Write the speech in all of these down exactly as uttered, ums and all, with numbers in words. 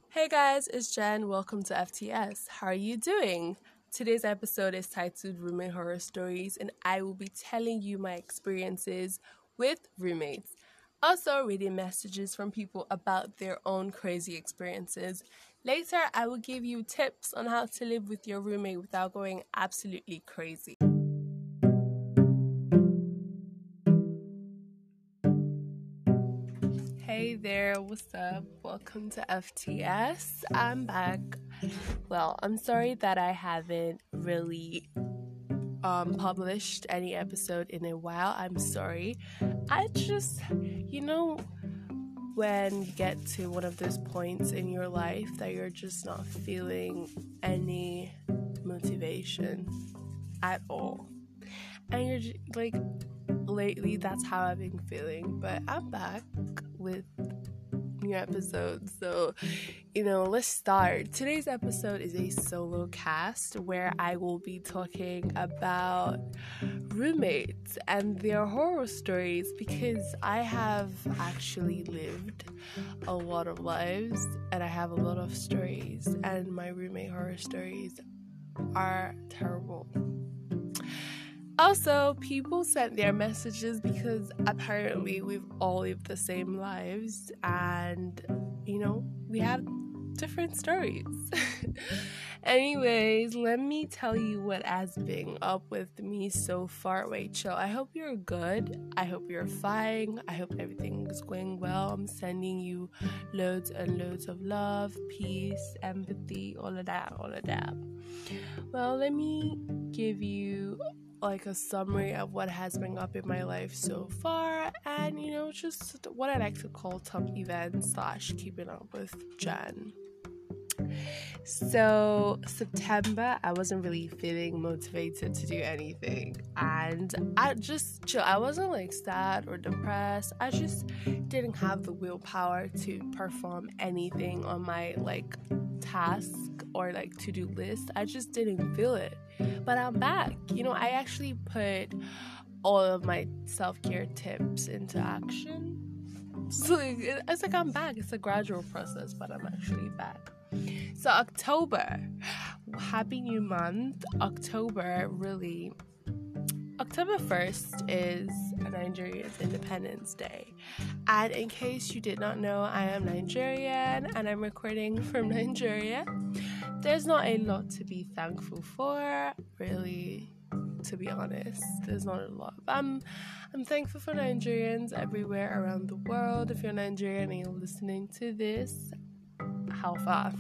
Hey guys, it's Jen. Welcome to F T S. How are you doing? Today's episode is titled Roommate Horror Stories, and I will be telling you my experiences with roommates. Also, reading messages from people about their own crazy experiences. Later, I will give you tips on how to live with your roommate without going absolutely crazy. Hey there, what's up? Welcome to F T S. I'm back. Well, I'm sorry that I haven't really um published any episode in a while. I'm sorry. I just, you know, when you get to one of those points in your life that you're just not feeling any motivation at all. And you're just, like, lately that's how I've been feeling, but I'm back with new episodes. So, you know, let's start. Today's episode is a solo cast where I will be talking about roommates and their horror stories, because I have actually lived a lot of lives and I have a lot of stories, and my roommate horror stories are terrible. Also, people sent their messages because apparently we've all lived the same lives and, you know, we have different stories. Anyways, let me tell you what has been up with me so far, Rachel. I hope you're good. I hope you're fine. I hope everything is going well. I'm sending you loads and loads of love, peace, empathy, all of that, all of that. Well, let me give you like a summary of what has been up in my life so far, and you know, just what I like to call top events slash keeping up with Jen. So September, I wasn't really feeling motivated to do anything, and I just chill. I wasn't like sad or depressed. I just didn't have the willpower to perform anything on my like task or like to-do list. I just didn't feel it. But I'm back. You know, I actually put all of my self-care tips into action. So it's like I'm back. It's a gradual process, but I'm actually back. So October, happy new month. October, really, October first is Nigeria's Independence Day. And in case you did not know, I am Nigerian and I'm recording from Nigeria. There's not a lot to be thankful for, really, to be honest. There's not a lot. I'm, I'm thankful for Nigerians everywhere around the world. If you're Nigerian and you're listening to this, how far?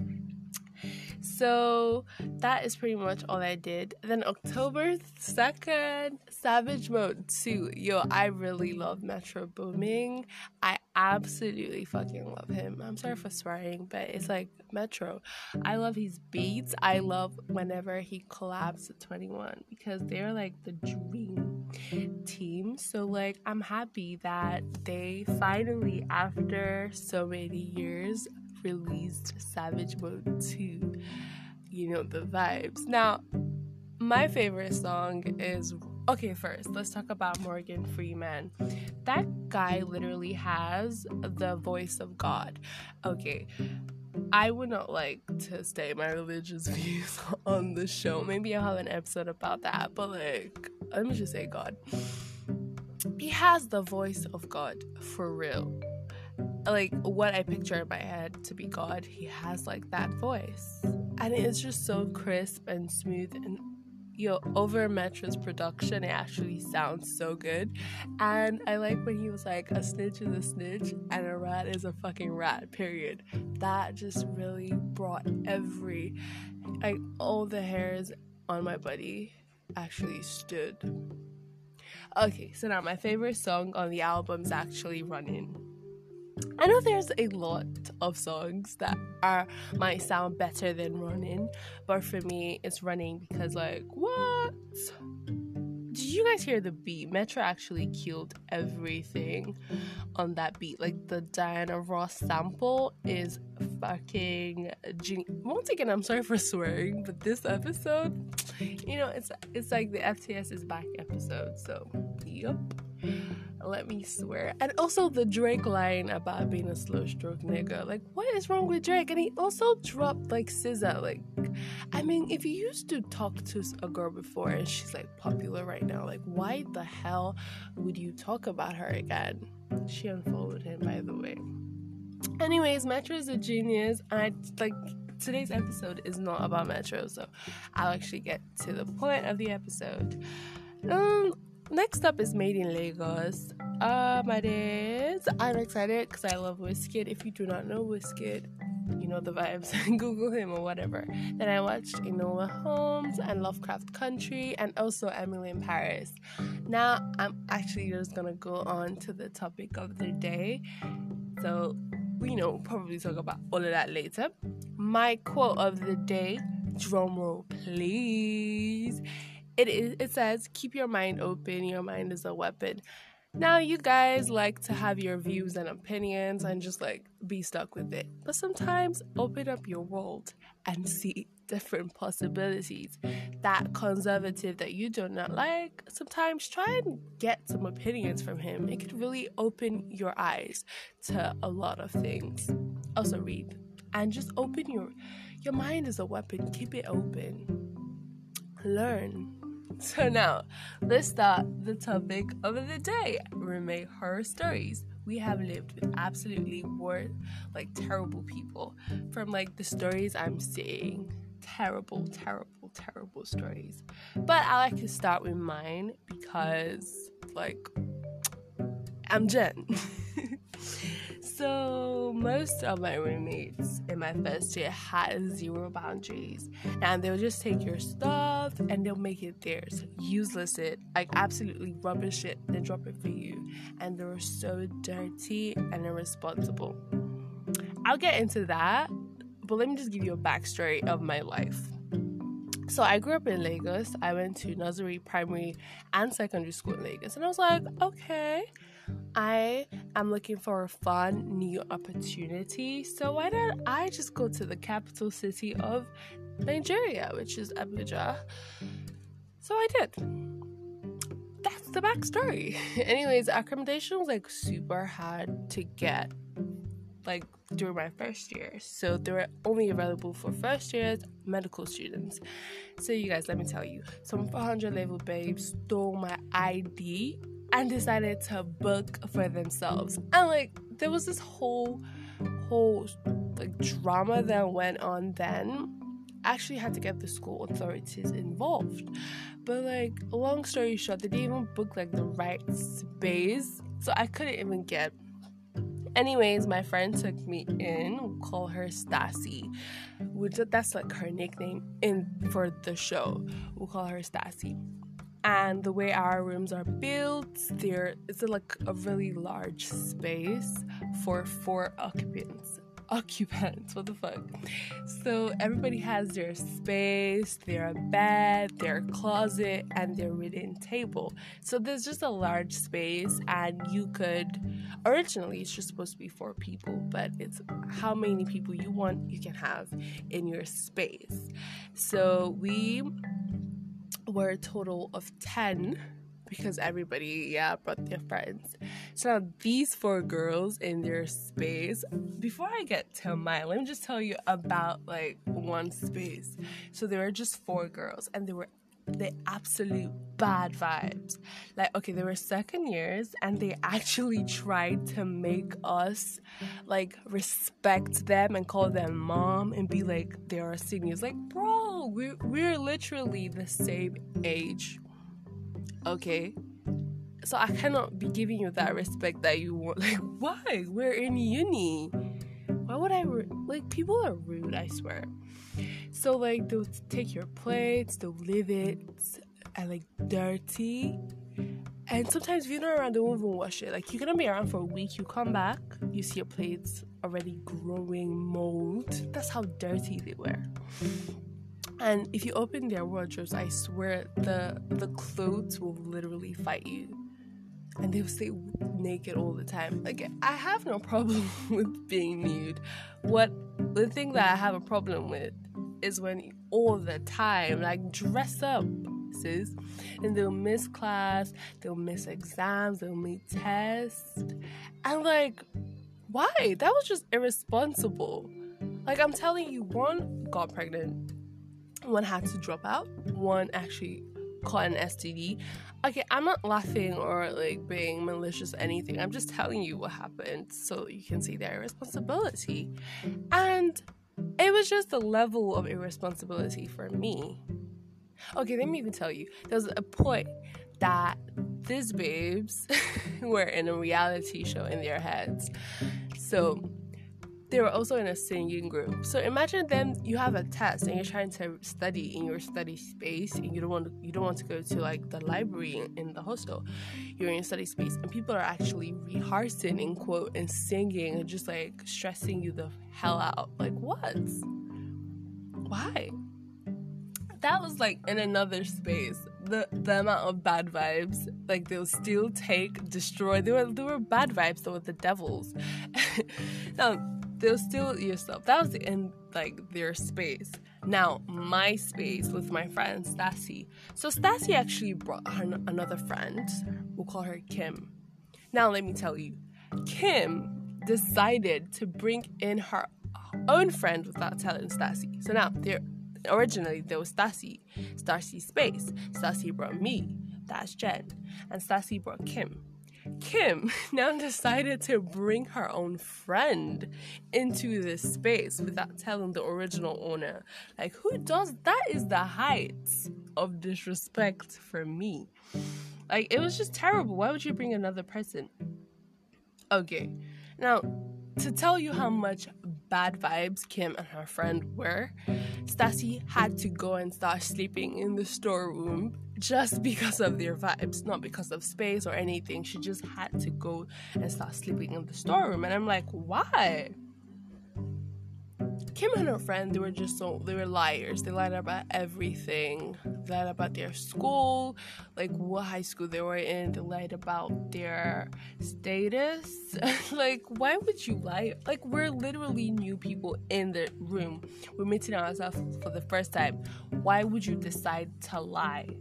So that is pretty much all I did. Then October second, Savage Mode two. Yo, I really love Metro Booming. I absolutely fucking love him. I'm sorry for swearing, but it's like Metro. I love his beats. I love whenever he collabs with twenty-one, because they're like the dream team. So like, I'm happy that they finally, after so many years, released Savage Mode two. You know the vibes. Now, my favorite song is, okay, first let's talk about Morgan Freeman. That guy literally has the voice of God. Okay, I would not like to state my religious views on the show. Maybe I'll have an episode about that, but like, let me just say God. He has the voice of God, for real. Like, what I picture in my head to be God, he has like that voice, and it's just so crisp and smooth. And yo, over Metro's production, it actually sounds so good. And I like when he was like, a snitch is a snitch and a rat is a fucking rat, period. That just really brought every, like, all the hairs on my body actually stood. Okay, so now my favorite song on the album is actually Running. I know there's a lot of songs that are might sound better than Running, but for me, it's Running because, like, what? Did you guys hear the beat? Metro actually killed everything on that beat. Like, the Diana Ross sample is fucking genius. Once again, I'm sorry for swearing, but this episode, you know, it's it's like the F T S is back episode, so, yep. Let me swear. And also the Drake line about being a slow stroke nigga. Like, what is wrong with Drake? And he also dropped like S Z A. Like, I mean, if you used to talk to a girl before and she's like popular right now, like, why the hell would you talk about her again? She unfollowed him, by the way. Anyways, Metro is a genius. And I like today's episode is not about Metro, so I'll actually get to the point of the episode. Um. Next up is Made in Lagos. Uh, my days. I'm excited because I love Wizkid. If you do not know Wizkid, you know the vibes. Google him or whatever. Then I watched Enola Holmes and Lovecraft Country and also Emily in Paris. Now, I'm actually just going to go on to the topic of the day. So, you know, we'll probably talk about all of that later. My quote of the day, drumroll please. It is. It says, keep your mind open. Your mind is a weapon. Now, you guys like to have your views and opinions and just, like, be stuck with it. But sometimes open up your world and see different possibilities. That conservative that you do not like, sometimes try and get some opinions from him. It could really open your eyes to a lot of things. Also read. And just open your... Your mind is a weapon. Keep it open. Learn. So now, let's start the topic of the day. Roommate horror stories. We have lived with absolutely worst, like, terrible people. From, like, the stories I'm seeing. Terrible, terrible, terrible stories. But I like to start with mine because, like, I'm Jen. So most of my roommates in my first year had zero boundaries, and they'll just take your stuff and they'll make it theirs, useless it, like absolutely rubbish it, then drop it for you. And they were so dirty and irresponsible. I'll get into that, but let me just give you a backstory of my life. So I grew up in Lagos. I went to nursery, primary, and secondary school in Lagos, and I was like, okay, I am looking for a fun new opportunity, so why don't I just go to the capital city of Nigeria, which is Abuja. So I did. That's the backstory. Anyways, accommodation was like super hard to get, like, during my first year, so they were only available for first years medical students. So you guys, let me tell you, some four hundred level babes stole my I D and decided to book for themselves. And, like, there was this whole, whole, like, drama that went on then. I actually had to get the school authorities involved. But, like, long story short, they didn't even book, like, the right space. So I couldn't even get. Anyways, my friend took me in. We'll call her Stassi. Which, that's, like, her nickname in for the show. We'll call her Stassi. And the way our rooms are built, there it's a, like a really large space for four occupants. Occupants, what the fuck? So everybody has their space, their bed, their closet, and their reading table. So there's just a large space, and you could, originally it's just supposed to be four people, but it's how many people you want you can have in your space. So we were a total of ten because everybody yeah brought their friends. So now these four girls in their space, before I get to mine, let me just tell you about like one space. So there were just four girls, and they were the absolute bad vibes. Like, okay, they were second years, and they actually tried to make us like respect them and call them mom and be like they are seniors. Like, bro, we're, we're literally the same age, okay? So I cannot be giving you that respect that you want. Like, why? We're in uni. Why would I re- like, people are rude, I swear. So, like, they'll take your plates, they'll leave it, and, like, dirty. And sometimes if you're not around, they won't even wash it. Like, you're gonna be around for a week, you come back, you see your plates already growing mold. That's how dirty they were. And if you open their wardrobes, I swear, the the clothes will literally fight you. And they'll stay naked all the time. Like, I have no problem with being nude. What the thing that I have a problem with is when all the time, like, dress up. classes, and they'll miss class, they'll miss exams, they'll miss tests. And like, why? That was just irresponsible. Like, I'm telling you, one got pregnant, one had to drop out, one actually caught an S T D. Okay, I'm not laughing or like being malicious or anything. I'm just telling you what happened so you can see their irresponsibility. And it was just a level of irresponsibility for me. Okay, let me even tell you. There was a point that these babes were in a reality show in their heads. So they were also in a singing group. So imagine them, you have a test and you're trying to study in your study space, and you don't want to, you don't want to go to like the library in, in the hostel. You're in your study space and people are actually rehearsing in quote and singing and just like stressing you the hell out. Like, what? Why? That was like in another space. The the amount of bad vibes, like they'll still take, destroy. They were they were bad vibes. They were the devils. Now they'll steal your stuff. That was in like their space. Now my space with my friend Stassi. So Stassi actually brought her another friend. We'll call her Kim. Now let me tell you, Kim decided to bring in her own friend without telling Stassi. So now they're originally there was Stassi, Stassi's space. Stassi brought me, that's Jen, and Stassi brought Kim. Kim now decided to bring her own friend into this space without telling the original owner. Like, who does that? Is the heights of disrespect for me. Like, it was just terrible. Why would you bring another person? Okay, now to tell you how much bad vibes Kim and her friend were, Stassi had to go and start sleeping in the storeroom just because of their vibes, not because of space or anything. She just had to go and start sleeping in the storeroom. And I'm like, why? Kim and her friend, they were just so, they were liars. They lied about everything. They lied about their school, like what high school they were in. They lied about their status. Like, why would you lie? Like, we're literally new people in the room. We're meeting ourselves for the first time. Why would you decide to lie?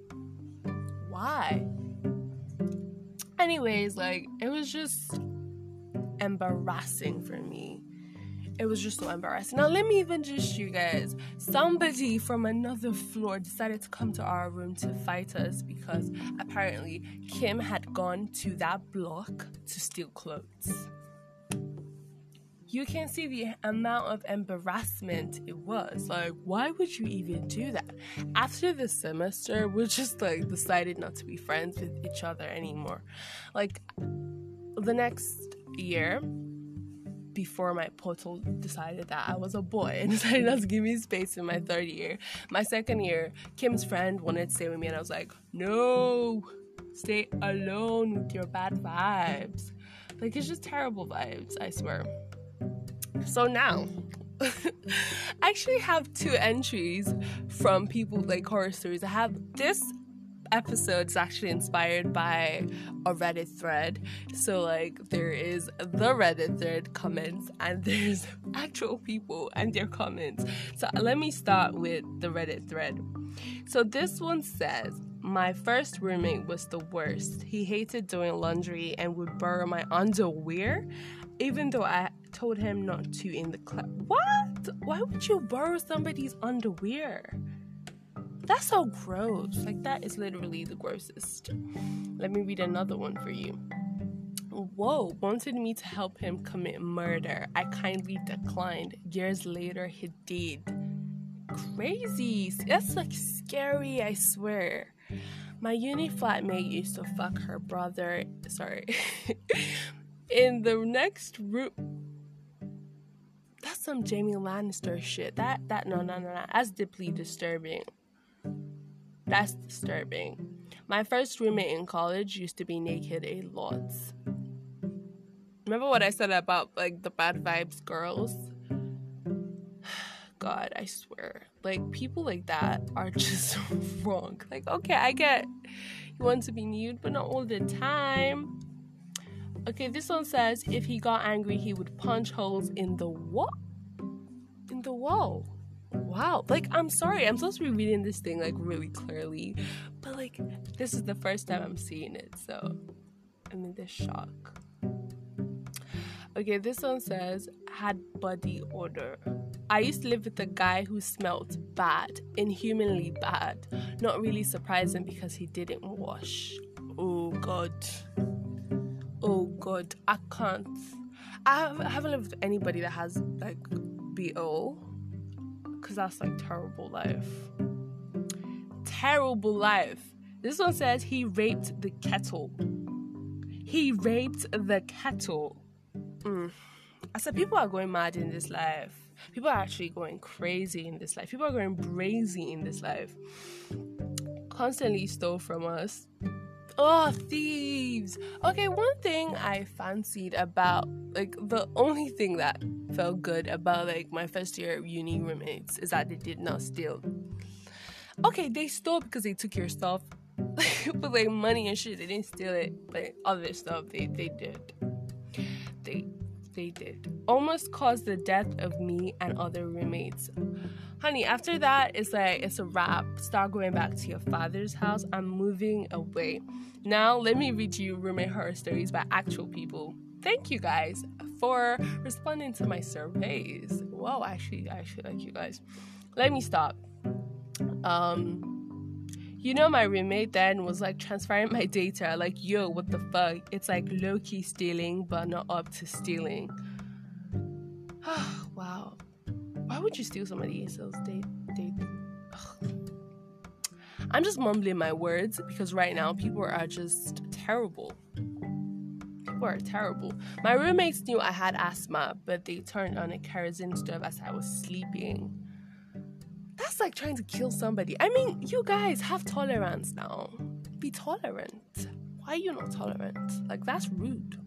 Why? Anyways, like, it was just embarrassing for me. It was just so embarrassing. Now, let me even just you guys. Somebody from another floor decided to come to our room to fight us because apparently Kim had gone to that block to steal clothes. You can see the amount of embarrassment it was. Like, why would you even do that? After the semester, we just like decided not to be friends with each other anymore. Like, the next year, before my portal decided that I was a boy and decided not to give me space in my third year. My second year, Kim's friend wanted to stay with me and I was like, no, stay alone with your bad vibes. Like, it's just terrible vibes, I swear. So now, I actually have two entries from people like horror stories. I have this episode is actually inspired by a Reddit thread. So like there is the Reddit thread comments and there's actual people and their comments. So let me start with the Reddit thread. So this one says, my first roommate was the worst. He hated doing laundry and would borrow my underwear even though I told him not to in the class. What? Why would you borrow somebody's underwear? That's so gross. Like, that is literally the grossest. Let me read another one for you. Whoa, wanted me to help him commit murder. I kindly declined. Years later, he did. Crazy. That's, like, scary, I swear. My uni flatmate used to fuck her brother. Sorry. In the next room. That's some Jamie Lannister shit. That, that, no, no, no, no. That's deeply disturbing. That's disturbing. My first roommate in college used to be naked a lot. Remember what I said about, like, the bad vibes girls? God, I swear. Like, people like that are just wrong. Like, okay, I get you want to be nude, but not all the time. Okay, this one says, if he got angry, he would punch holes in the wall. In the wall. What? wow. Like, I'm sorry. I'm supposed to be reading this thing, like, really clearly. But, like, this is the first time I'm seeing it. So, I'm in this shock. Okay, this one says, had body odor. I used to live with a guy who smelled bad, inhumanly bad. Not really surprising because he didn't wash. Oh, God. Oh, God. I can't. I haven't lived with anybody that has, like, B O. Because that's, like, terrible life. Terrible life. This one says he raped the kettle. He raped the kettle. Mm. I said people are going mad in this life. People are actually going crazy in this life. People are going brazy in this life. Constantly stole from us. Oh, thieves. Okay, one thing I fancied about, like, the only thing that felt good about, like, my first year uni roommates is that they did not steal. Okay, they stole because they took your stuff. But, like, money and shit, they didn't steal it. But other stuff, they, they did. They, they did. Almost caused the death of me and other roommates. Honey, after that, it's like, it's a wrap. Start going back to your father's house. I'm moving away. Now, let me read you roommate horror stories by actual people. Thank you guys for responding to my surveys. Wow, actually, I actually like you guys. Let me stop. Um, you know, my roommate then was like transferring my data. Like, yo, what the fuck? It's like low-key stealing, but not up to stealing. Wow. Why would you steal somebody else's data? I'm just mumbling my words because right now people are just terrible. People are terrible. My roommates knew I had asthma, but they turned on a kerosene stove as I was sleeping. That's like trying to kill somebody. I mean, you guys have tolerance now. Be tolerant. Why are you not tolerant? Like, that's rude.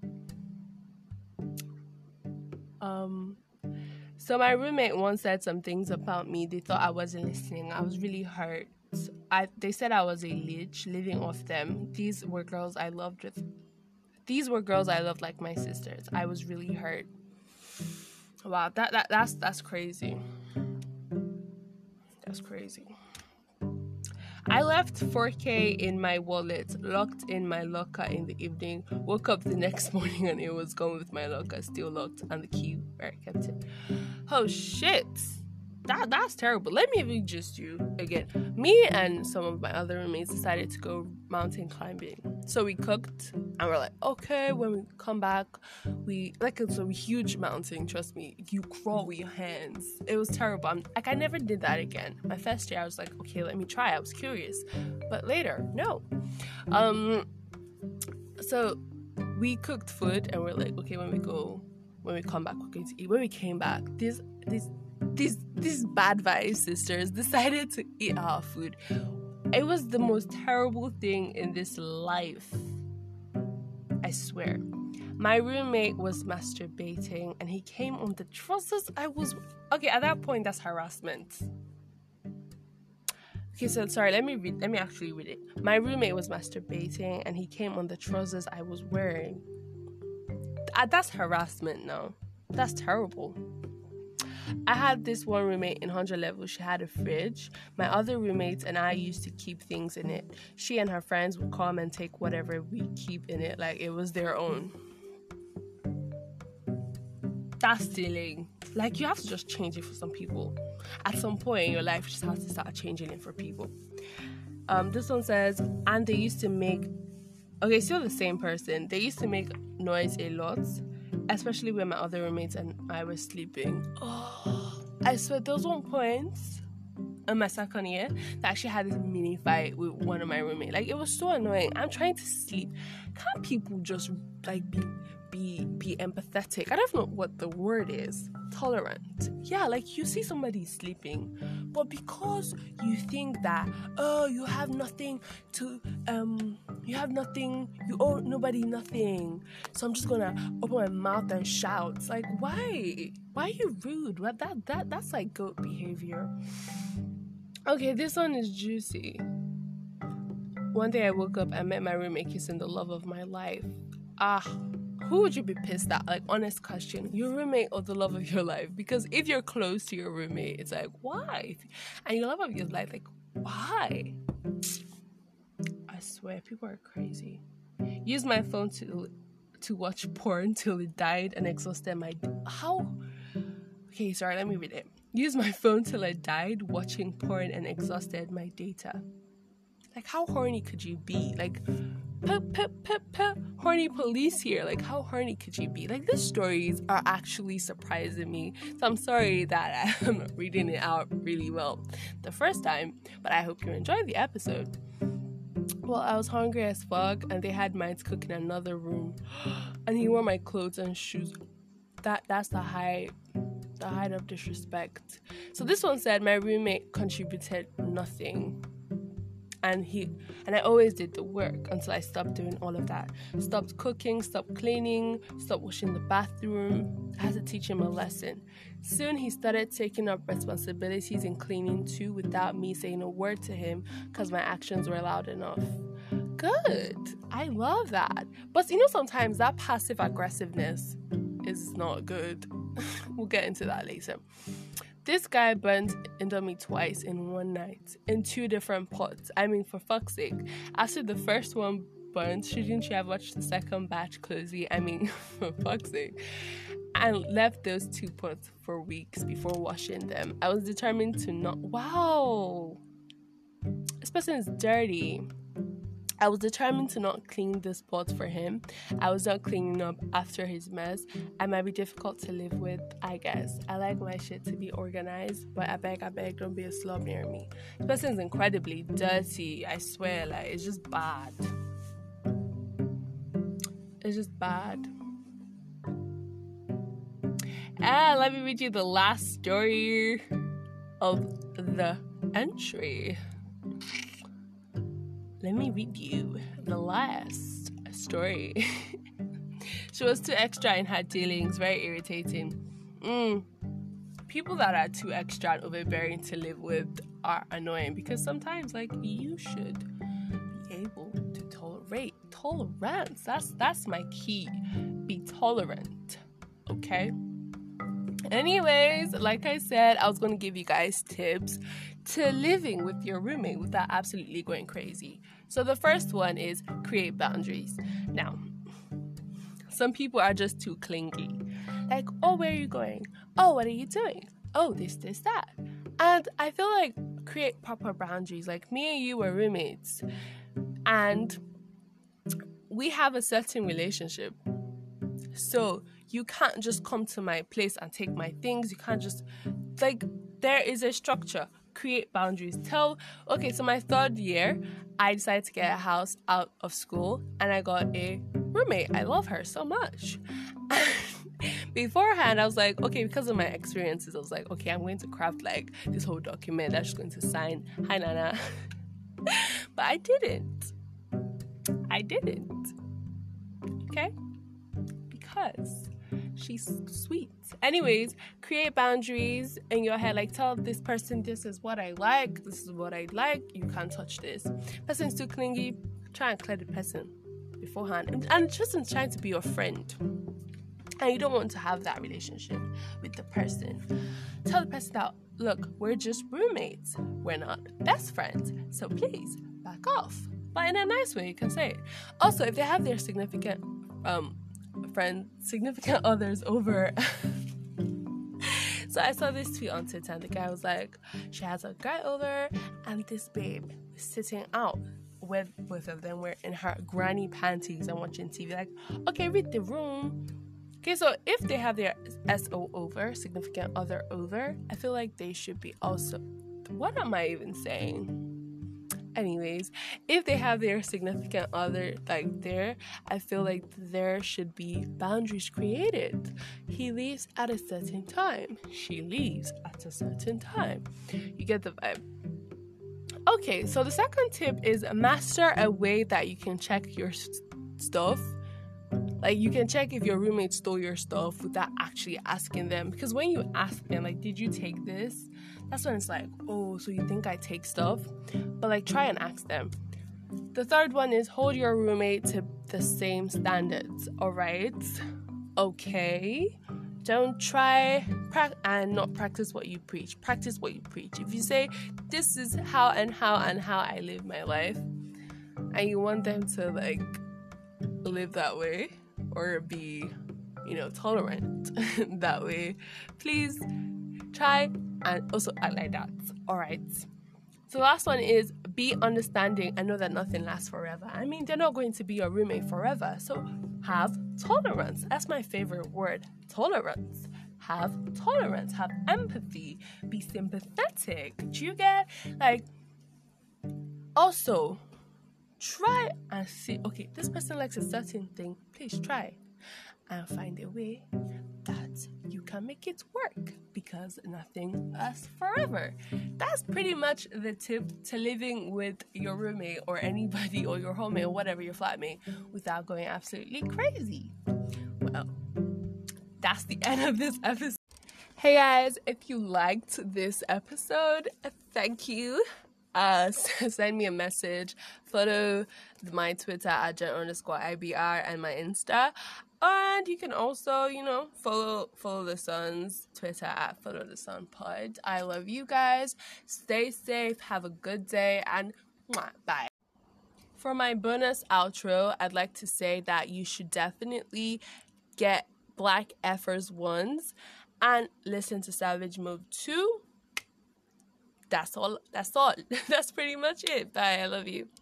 Um... So my roommate once said some things about me. They thought I wasn't listening. I was really hurt. I, they said I was a leech, living off them. These were girls I loved with. These were girls I loved like my sisters. I was really hurt. Wow, that, that that's that's crazy. That's crazy. I left four K in my wallet, locked in my locker in the evening, woke up the next morning and it was gone with my locker still locked and the key where I kept it. Oh shit. That that's terrible. Let me read just you again. Me and some of my other roommates decided to go mountain climbing. So we cooked and we're like, okay, when we come back, we like it's a huge mountain, trust me. You crawl with your hands. It was terrible. I'm, like I never did that again. My first year I was like, okay, let me try. I was curious. But later, no. Um so we cooked food and we're like, okay, when we go when we come back, we're going to eat. When we came back, these these These these bad vibes sisters decided to eat our food. It was the most terrible thing in this life. I swear. My roommate was masturbating and he came on the trousers I was... Okay, at that point, that's harassment. Okay, so sorry, let me read. Let me actually read it. My roommate was masturbating and he came on the trousers I was wearing. Uh, that's harassment now. That's terrible. I had this one roommate in one hundred level. She had a fridge. My other roommates and I used to keep things in it. She and her friends would come and take whatever we keep in it like it was their own. That's stealing. Like, you have to just change it for some people. At some point in your life, you just have to start changing it for people. Um, this one says, and they used to make... Okay, still the same person. They used to make noise a lot, especially when my other roommates and I were sleeping. Oh, I swear, there was one point in my second year that I actually had this mini fight with one of my roommates. Like, it was so annoying. I'm trying to sleep. Can't people just, like, be be be empathetic? I don't know what the word is. Tolerant. Yeah, like, you see somebody sleeping, but because you think that, oh, you have nothing to, um, you have nothing, you owe nobody nothing, so I'm just gonna open my mouth and shout. It's like, why? Why are you rude? What that that that's like goat behavior. Okay, this one is juicy. One day I woke up and met my roommate kissing the love of my life. Ah, who would you be pissed at? Like, honest question. Your roommate or the love of your life? Because if you're close to your roommate, it's like, why? And your love of your life, like, why? I swear, people are crazy. Use my phone to to watch porn till it died and exhausted my... How? Okay, sorry, let me read it. Use my phone till it died watching porn and exhausted my data. Like, how horny could you be? Like, puh, puh, puh, puh, horny police here. Like, how horny could you be? Like, these stories are actually surprising me. So I'm sorry that I'm reading it out really well the first time, but I hope you enjoyed the episode. Well, I was hungry as fuck, and they had mites cook in another room, and he wore my clothes and shoes. That that's the height, the height of disrespect. So this one said my roommate contributed nothing, and he and I always did the work until I stopped doing all of that. Stopped cooking, stopped cleaning, stopped washing the bathroom. I had to teach him a lesson. Soon he started taking up responsibilities in cleaning too without me saying a word to him because my actions were loud enough. Good. I love that. But you know, sometimes that passive aggressiveness is not good. We'll get into that later. This guy burnt Indomie twice in one night in two different pots. I mean, for fuck's sake. After the first one burnt, shouldn't you have watched the second batch closely? I mean, for fuck's sake. And left those two pots for weeks before washing them. I was determined to not... Wow! This person is dirty. I was determined to not clean this pot for him. I was not cleaning up after his mess. I might be difficult to live with, I guess. I like my shit to be organized, but I beg, I beg, don't be a slob near me. This person is incredibly dirty. I swear, like, it's just bad. It's just bad. And let me read you the last story of the entry. Let me read you the last story. She was too extra in her dealings, very irritating. Mm. People that are too extra and overbearing to live with are annoying because sometimes, like, you should be able to tolerate. Tolerance. That's that's my key. Be tolerant. Okay? Anyways, like I said, I was going to give you guys tips to living with your roommate without absolutely going crazy. So the first one is create boundaries. Now, some people are just too clingy. Like, oh, where are you going? Oh, what are you doing? Oh, this, this, that. And I feel like create proper boundaries. Like, me and you were roommates, and we have a certain relationship. So you can't just come to my place and take my things. You can't just, like, there is a structure. Create boundaries. Tell, okay, so my third year, I decided to get a house out of school, and I got a roommate. I love her so much. Beforehand, I was like, okay, because of my experiences, I was like, okay, I'm going to craft, like, this whole document that she's going to sign. Hi, Nana. But I didn't. I didn't. Okay? Because she's sweet. Anyways, create boundaries in your head. Like, tell this person, this is what I like, this is what I like, you can't touch this. Person's too clingy, try and clear the person beforehand. And, and just in trying to be your friend, and you don't want to have that relationship with the person, tell the person that, look, we're just roommates, we're not best friends, so please back off. But in a nice way, you can say it. Also, if they have their significant um friends, significant others over. So I saw this tweet on Twitter, and the guy was like, she has a guy over, and this babe is sitting out with both of them. We're in her granny panties and watching T V. Like, okay, read the room. Okay, so if they have their S O over, significant other over, I feel like they should be also. What am I even saying? Anyways, if they have their significant other like there, I feel like there should be boundaries created. He leaves at a certain time. She leaves at a certain time. You get the vibe. Okay, so the second tip is master a way that you can check your st- stuff. Like, you can check if your roommate stole your stuff without actually asking them. Because when you ask them, like, did you take this? That's when it's like, oh, so you think I take stuff? But, like, try and ask them. The third one is hold your roommate to the same standards, all right? Okay? Don't try pra- and not practice what you preach. Practice what you preach. If you say, this is how and how and how I live my life, and you want them to, like, live that way or be, you know, tolerant that way, please try and also act like that, all right? So the last one is be understanding and know that nothing lasts forever. I mean, they're not going to be your roommate forever. So have tolerance. That's my favorite word, tolerance. Have tolerance. Have empathy. Be sympathetic. Do you get? Like, also, try and see, okay, this person likes a certain thing. Please try and find a way that you can make it work, because nothing lasts forever. That's pretty much the tip to living with your roommate or anybody or your homemate or whatever, your flatmate, without going absolutely crazy. Well, that's the end of this episode. Hey guys, if you liked this episode, thank you. Uh, send me a message, follow my Twitter at Jen underscore I B R and my Insta. And you can also, you know, follow follow the Sun's Twitter at Follow the Sun Pod. I love you guys. Stay safe. Have a good day. And mwah, bye. For my bonus outro, I'd like to say that you should definitely get Black Effers ones and listen to Savage Mode two. That's all. That's all. That's pretty much it. Bye. I love you.